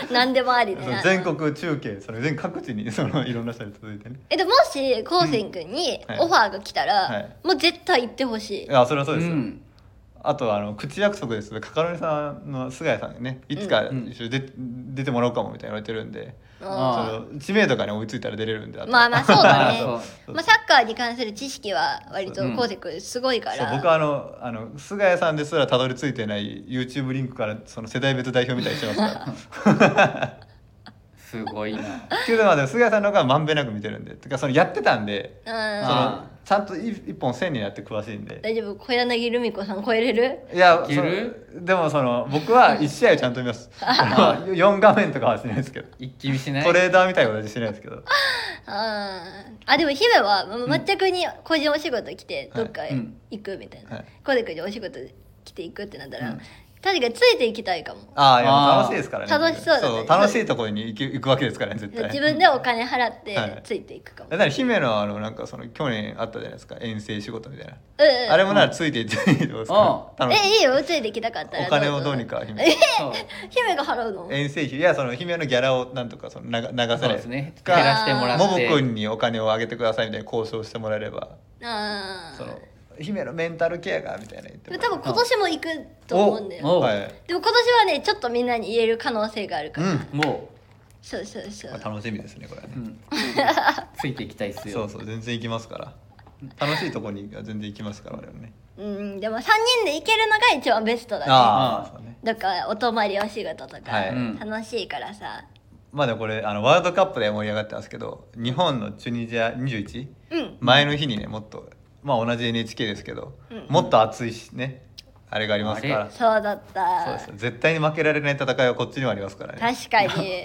何でもありで全国中継全各地にいろんな人に続いてね。 でもしこうせんくんにオファーが来たら、もう絶対行ってほしい。 いやそれはそうですよ、あと口約束ですカカロニさんの菅谷さんにねいつか一緒に出てもらおうかもみたいな言われてるんで、知名度がね追いついたら出れるんで。 まあそうだねサッカーに関する知識は割とこうせくんすごいから。 僕は菅谷さんですらたどり着いてない YouTube リンクから世代別代表みたいにしてますからすごいな。 けど菅谷さんの方がまんべんなく見てるんでてかやってたんでちゃんと一本線になって詳しいんで。 大丈夫小柳ルミ子さん超えれる？ いやでも僕は1試合ちゃんと見ます4画面とかはしないですけど一気見しない。 トレーダーみたいなことはしないですけどでも姫は全くに個人お仕事来てどっか行くみたいな、コデ君にお仕事来て行くってなったら、確かについていきたいかも。 いや楽しいですからね。 楽しそうだね。 楽しいところに行くわけですからね絶対。 自分でお金払ってついていくかも。 だから姫のなんか去年あったじゃないですか遠征仕事みたいな。あれもならついていっていいですか。 いいよついていきたかったら。 お金をどうにか姫が払うの？ 遠征費いや姫のギャラをなんとか流され減らしてもらって。 モブ君にお金をあげてくださいみたいな交渉してもらえれば。姫のメンタルケアがみたいな言って多分今年も行くと思うんだよ。でも今年はねちょっとみんなに言える可能性があるから、 もうそう楽しみですねこれはね、 ついていきたいっすよ。 そう全然行きますから楽しいとこに全然行きますから我々ね。 でも3人で行けるのが一番ベストだね。だからお泊まりお仕事とか楽しいからさ。 まあでもこれワールドカップで盛り上がってますけど日本のチュニジア21、前の日にねもっと同じ NHK ですけど、もっと熱いしねあれがありますから。 そうだった。 そうです絶対に負けられない戦いはこっちにもありますからね。 確かに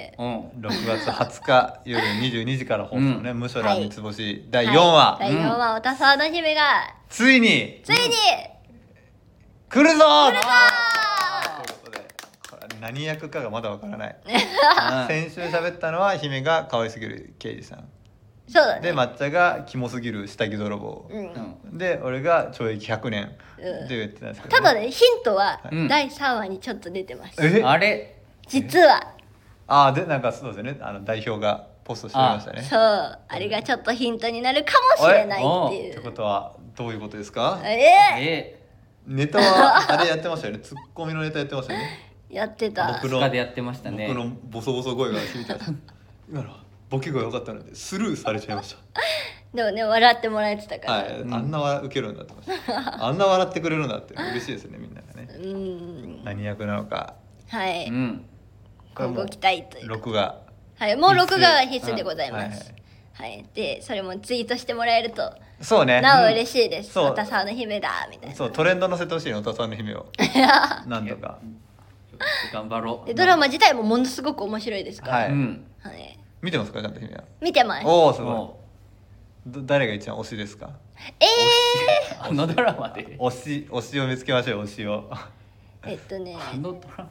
6月20日夜22時から放送ね、無所ら三つ星第4話、 第4話おたさの姫がついに来るぞということでこれ何役かがまだわからない先週喋ったのは姫が可愛すぎる刑事さん、 そうだね、 で抹茶がキモすぎる下着泥棒、で俺が懲役100年って言ってたんですけど、 ただねヒントは第3話にちょっと出てます。 あれ実はでなんかそうですよね代表がポストしてましたね。 そうあれがちょっとヒントになるかもしれないっていう。 ってことはどういうことですか？ネタはあれやってましたよねツッコミのネタやってましたよね。 やってた。 僕のでやってましたね。 僕のボソボソ声が響いてました今のボケが良かったのでスルーされちゃいましたでもね笑ってもらえてたから、 あんな受けるんだってあんな笑ってくれるんだって嬉しいですねみんながね。何役なのか今後期待という録画もう録画は必須でございます。でそれもツイートしてもらえるとそうねなお嬉しいです。おたさの姫だみたいな。 そうトレンド載せてほしいのおたさの姫をなんとか頑張ろう。ドラマ自体もものすごく面白いですから。 見てますかちゃんと姫は？ 見てます。 おおすごい。誰が一番推しですか？ あのドラマで推しを見つけましょう推しを。 あのドラ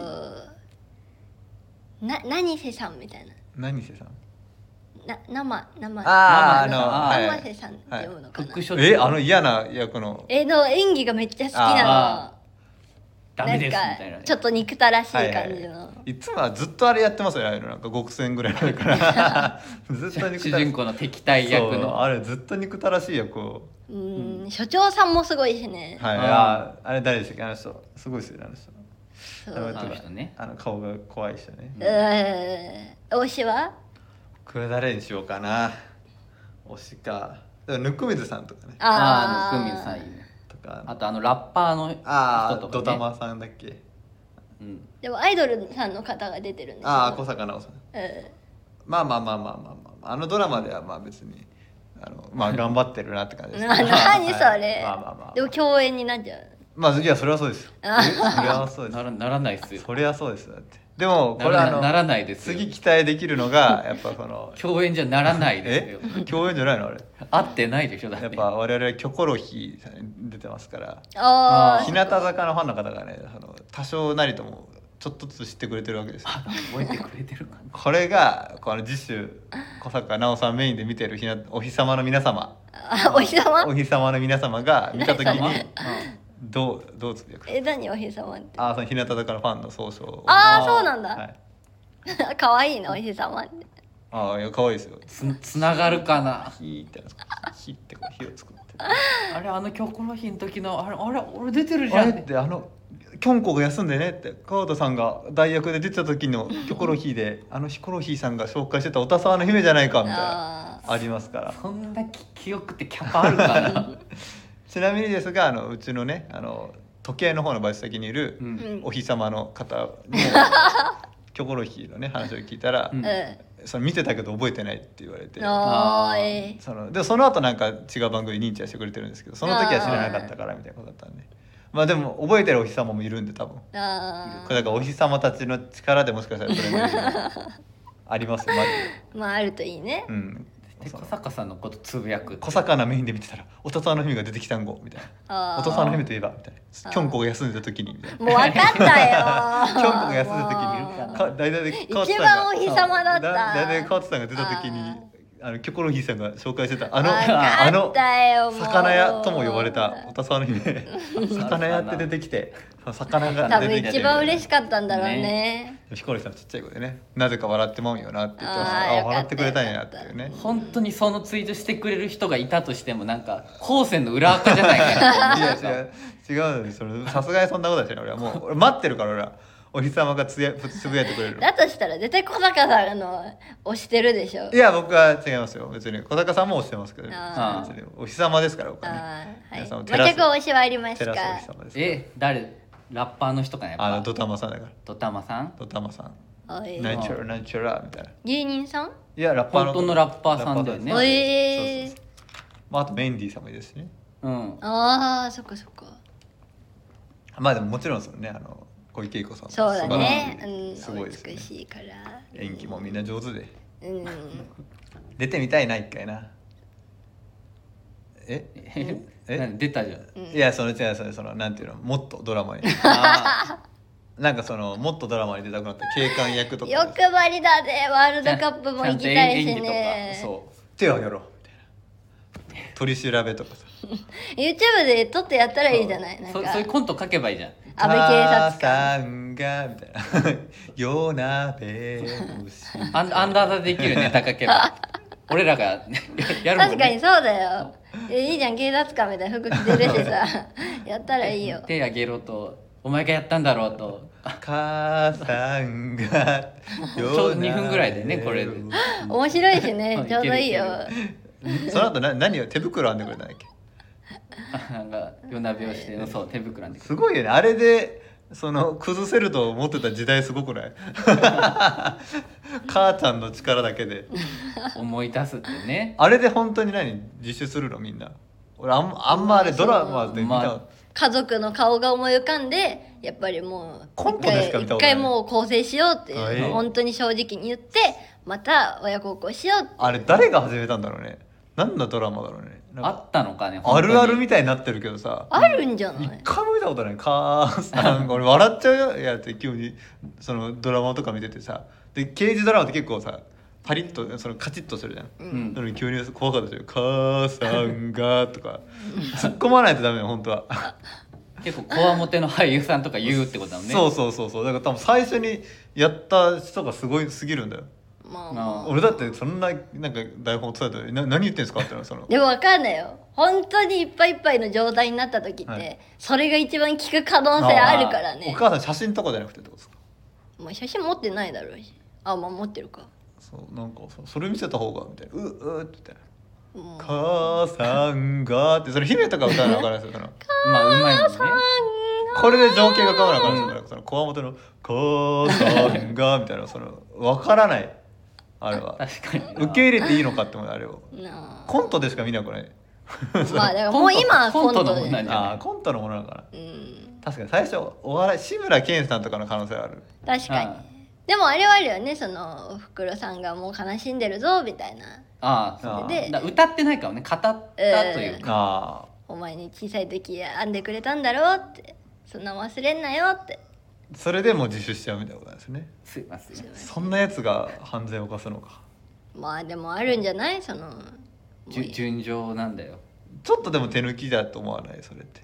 マ何瀬さんみたいな。 何瀬さん？ 生瀬さんって読むのかな。 嫌な役の演技がめっちゃ好きなの。 ダメですみたいな、 ちょっと憎たらしい感じの、 いつもはずっとあれやってますよね。なんか極戦ぐらいあるからずっと主人公の敵対役のあれずっと憎たらしい役を。 所長さんもすごいしね。 あれ誰でしたっけ？あの人すごいですよね。 あの人ね顔が怖い人ね。 推しは？ これ誰にしようかな。推しかぬくみずさんとかね。 ぬくみずさんいいね。あとラッパーの人とかね。 ドタマさんだっけ？ でもアイドルさんの方が出てるんですよ。 小坂直さん。まあドラマでは別に頑張ってるなって感じです。 何それ。でも共演になっちゃう。 いやそれはそうですよ。それはそうです。 ならないっすよ。 それはそうですだって。でもこれならないです。 次期待できるのがやっぱ共演じゃならないですよ。 共演じゃないのあれ。 合ってないでしょだって。 やっぱ我々キョコロヒー出てますから。日向坂のファンの方がね多少なりともちょっとずつ知ってくれてるわけですよ。 覚えてくれてるか。 これが次週小坂直さんメインで見てるお日様の皆様。 お日様？ お日様の皆様が見た時に。どうつぶやく？ 何お日様って？ その日向坂のファンの総称。 そうなんだ。 可愛いのお日様って。 ああ、いや可愛いですよ。 つながるかな。 火って火って火を作って。 あれキョコロヒーの時のあれ俺出てるじゃん。 あれってキョンコが休んでねって川田さんが代役で出てた時のキョコロヒーでヒコロヒーさんが紹介してたオタサワの姫じゃないかみたいなありますから。 そんな記憶ってキャパあるかな。 ちなみにですがうちのね時計の方のバイト先にいるお日様の方にキョコロヒーのね話を聞いたら、その見てたけど覚えてないって言われて、でその後なんか違う番組認知はしてくれてるんですけど、その時は知らなかったからみたいなことだったんで、まあでも覚えてるお日様もいるんで多分これだからお日様たちの力でもしかしたらそれもありますよマジで。まああるといいね。 で小坂さんのことつぶやく。 小坂のメインで見てたら「おとさの姫が出てきたんご」みたいな「おとさの姫といえば」みたいな「キョンコが休んでた時に」みたいな。 もう分かったよキョンコが休んだ時に大体で一番お日様だった。 大体川津さんが出た時にキョコロヒーさんが紹介してた魚屋とも呼ばれたおたさわの姫魚屋って出てきて魚が出てきて多分一番嬉しかったんだろうね。 ヒコロヒーさんちっちゃい子でねなぜか笑ってまうんよなって言ってました。笑ってくれたんやっていうね。 本当にそのツイートしてくれる人がいたとしてもなんか後世の裏垢じゃないかな。 いや違うさすがにそんなことはしない。俺はもう俺待ってるから俺はお日様がつぶやいてくれる。 だとしたら絶対小坂さん推してるでしょ。 いや僕は違いますよ。別に小坂さんも推してますけど、お日様ですから僕はね。 全く推しはありますか。 誰ラッパーの人かなやっぱ。 ドタマさんだから。 ドタマさんナイチュラみたいな。 芸人さん？ いやラッパーの本当のラッパーさんだよね。 まああとメンディーさんもいいですしね。 ああそっか。 まあでももちろんそのね小池栄子さんそうだね。 すごいですね。 美しいから演技もみんな上手で。出てみたいな一回な。 出たじゃん。 いやそのなんていうのもっとドラマになんかもっとドラマに出たくなった警官役とか欲張りだね。ワールドカップも行きたいしね。 そう手を挙げろみたいな取り調べとかさ YouTube で撮ってやったらいいじゃない。なんかそういうコント書けばいいじゃん。 安倍警察官さんがみたいな夜鍋アンダーザできるネタ書けば俺らがやるもんね。 確かにそうだよ。いいじゃん警察官みたいな服着てるしさやったらいいよ。 手あげろとお前がやったんだろうと母さんがちょうど2分ぐらいでねこれで面白いしねちょうどいいよ。 その後何を手袋編んでくれたんだっけ。 なんか夜鍋をしてそう手袋編んでくれすごいよねあれで崩せると思ってた時代すごくない母ちゃんの力だけで思い出すってね。 あれで本当に自首するのみんな。俺あんまあれドラマで見た、 家族の顔が思い浮かんでやっぱりもうコントでしか見たことない。 一回もう更生しようって本当に正直に言ってまた親孝行しようって。 あれ誰が始めたんだろうね。何のドラマだろうね。 あったのかね。 あるあるみたいになってるけどさあるんじゃない。 一回も見たことない。母さん俺笑っちゃうよいやって急にドラマとか見ててさで刑事ドラマって結構さパリッとカチッとするじゃん、なのに急に怖かったでしょ母さんがとか突っ込まないとダメよ本当は。 結構こわもての俳優さんとか言うってことだもんね。 そうだから多分最初にやった人がすごいすぎるんだよ。俺だってそんななんか台本を伝えたら何言ってんすかってでも分かんないよ本当にいっぱいいっぱいの状態になった時って、それが一番効く可能性あるからね。 お母さん写真とかじゃなくてってことですか。 まあ写真持ってないだろうしまあ持ってるか。 そうなんかそれ見せた方がみたいなって母さんがって姫とか歌うの分からないですよまあうまいもんね。 これで情景が変わらなかったからこわもての母さんがみたいな分からないあれは。 確かに受け入れていいのかって思うあれをコントでしか見なくない。 まあだからもう今はコントのものなんじゃない。 コントのものだから。確かに最初お笑い志村けんさんとかの可能性ある。 確かに。でもあれはあるよねおふくろさんがもう悲しんでるぞみたいな。 そうで歌ってないからね語ったというか、 お前に小さい時編んでくれたんだろうってそんな忘れんなよって。 それでも自首しちゃうみたいなことですね。 すいません。 そんなやつが犯罪を犯すのか。 まあでもあるんじゃない順情なんだよ。 ちょっとでも手抜きだと思わないそれって。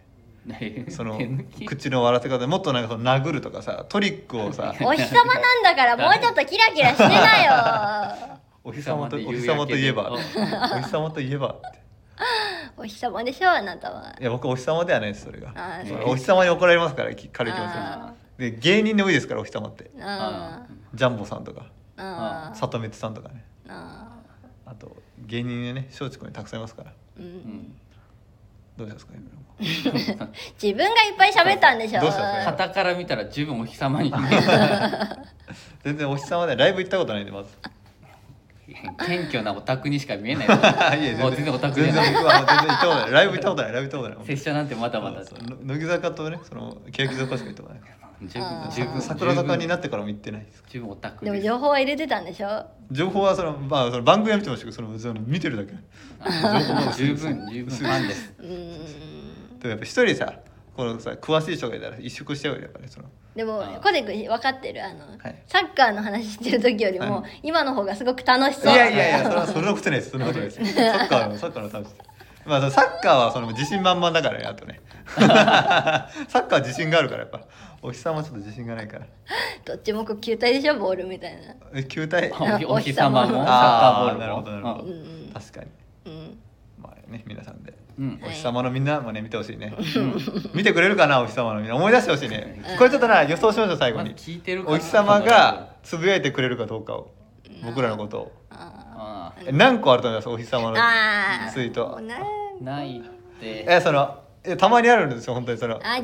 その口の笑って方でもっとなんかその殴るとかさトリックをさお日様なんだからもうちょっとキラキラしてなよお日様といえばお日様といえばってお日様でしょあなたは。 いや僕お日様ではないですそれがお日様に怒られますから軽い気持ちで芸人で多いですからお日様ってジャンボさんとか里光さんとかねあと芸人でね松竹にたくさんいますからどうですか自分がいっぱい喋ったんでしょ。 傍から見たら十分お日様に全然お日様でライブ行ったことないんでまず謙虚なオタクにしか見えない全然オタクじゃない全然行ったことないライブ行ったことない拙者なんてまだまだ乃木坂とねその欅坂しか行ったことない十分桜坂になってからも行ってないです十分オタクでも情報は入れてたんでしょ。 情報はその番組は見てましたけどその見てるだけ十分ファンですでもやっぱ一人さこのさ詳しい人がいたら一色しちゃうよやっぱりそのでもコデ君分かってるサッカーの話してる時よりも今の方がすごく楽しそう。 いやそんなことないですサッカーの楽しいまあサッカーはその自信満々だからねあとねサッカーは自信があるからやっぱお日様はちょっと自信がないからどっちも球体でしょボールみたいな球体お日様もサッカーボールもなるほど確かにまあね皆さんでお日様のみんなもね見てほしいね見てくれるかなお日様のみんな思い出してほしいねこれちょっと予想しましょう最後にお日様がつぶやいてくれるかどうかを僕らのことを何個あると思いますお日様のツイートないってたまにあるんですよ本当にじゃあ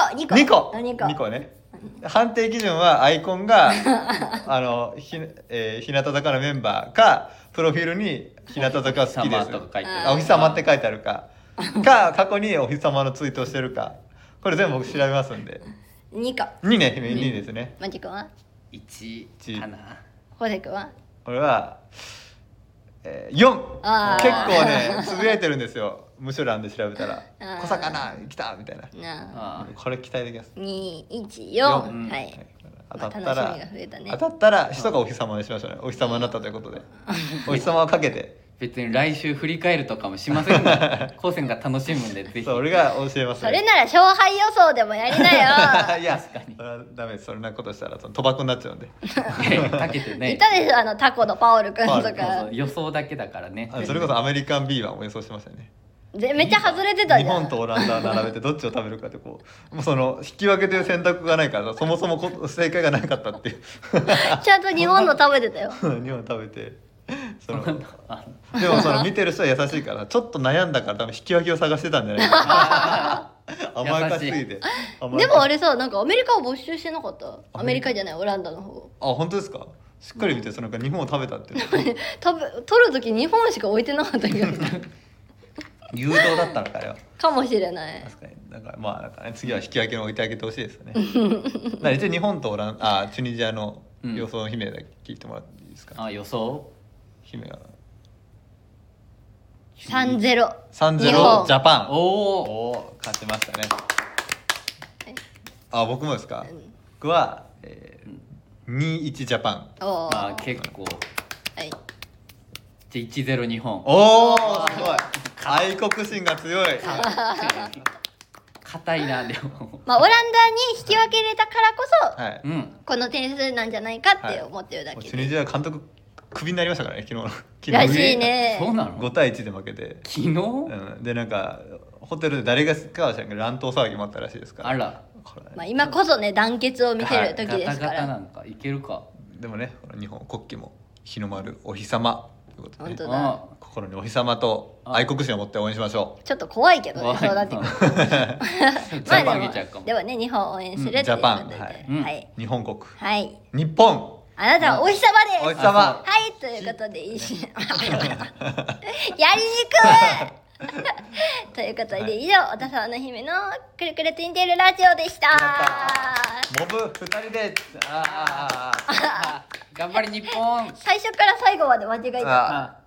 2 個ね判定基準はアイコンが日向坂のメンバーかプロフィールに日向坂好きですお日様って書いてあるか過去にお日様のツイートをしてるかこれ全部僕調べますんで 2 ね2ですねマジ君は 1かなコデ君はこれは4結構ねつぶやいてるんですよ無所欄で調べたら「小魚来た!」みたいなこれ期待できます 214はい当たったら人がお日様にしましょうねお日様になったということでお日様をかけて別に来週振り返るとかもしませんが高専が楽しむんでぜひ俺が教えますそれなら勝敗予想でもやりなよいやそれはダメですそんなことしたら賭博になっちゃうんでかけてねいたでしょタコのパオルくんとか予想だけだからねそれこそアメリカンビーバーも予想してましたよねめっちゃ外れてたじゃん日本とオランダを並べてどっちを食べるかってもうその引き分けという選択がないからそもそも正解がなかったっていうちゃんと日本の食べてたよ日本食べてでも見てる人は優しいからちょっと悩んだから多分引き分けを探してたんじゃないか甘やかしすぎてでもあれさなんかアメリカを没収してなかったアメリカじゃないオランダの方本当ですかしっかり見て日本を食べたって取る時日本しか置いてなかったけど誘導だったのかよかもしれない確かに次は引き分けに置いてあげてほしいですよね一応日本とチュニジアの予想の姫だけ聞いてもらっていいですか予想姫が 3-0 ジャパンお勝ちましたね僕もですか僕は2-1ジャパン結構1-0日本すごい愛国心が強い硬いなでもオランダに引き分けれたからこそ、この点数なんじゃないかって思ってるだけで、 チュニジア監督クビになりましたからね昨日らしいねそうなの 5対1で負けて昨日、 でホテルで誰がかは知らんけど乱闘騒ぎもあったらしいですからあら今こそね団結を見せる時ですからガタガタなんかいけるかでもね日本国旗も日の丸お日様ということで、 本当だ心にお日様と愛国心を持って応援しましょうちょっと怖いけどねそうだってでもね日本を応援するっていうことで、 ジャパン、日本国、日本あなたはお日様です。 お日様。 はいということでやりにくいということで以上小田沢の姫のくるくるツインテールラジオでした。 モブ2人で頑張り日本。 最初から最後まで間違えた。